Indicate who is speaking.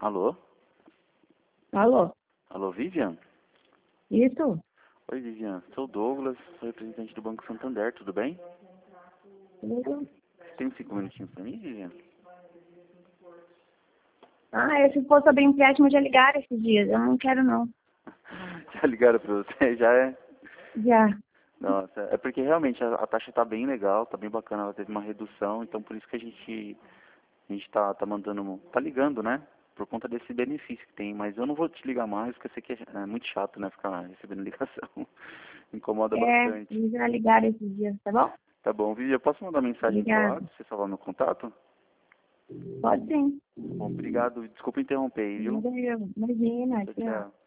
Speaker 1: Alô?
Speaker 2: Alô?
Speaker 1: Alô, Vivian?
Speaker 2: Isso?
Speaker 1: Oi, Vivian. Sou o Douglas, sou representante do Banco Santander, tudo bem?
Speaker 2: Isso?
Speaker 1: Você tem 5 minutinhos pra mim, Vivian?
Speaker 2: Se fosse sobre empréstimo, já ligaram esses dias. Eu não quero, não.
Speaker 1: Já ligaram pra você? Já é?
Speaker 2: Já.
Speaker 1: Nossa, é porque realmente a taxa tá bem legal, tá bem bacana, ela teve uma redução, então por isso que a gente tá mandando, tá ligando, né? Por conta desse benefício que tem, mas eu não vou te ligar mais, porque eu sei que é muito chato, né? Ficar recebendo ligação. Incomoda bastante.
Speaker 2: Eles já ligaram esses dias, tá bom?
Speaker 1: Tá bom, Vivian, eu posso mandar mensagem pro
Speaker 2: Obrigada.
Speaker 1: lado, você salvar meu contato?
Speaker 2: Pode sim.
Speaker 1: Bom, obrigado, desculpa interromper aí, viu?
Speaker 2: Imagina,
Speaker 1: Tchau,
Speaker 2: tchau.
Speaker 1: tchau.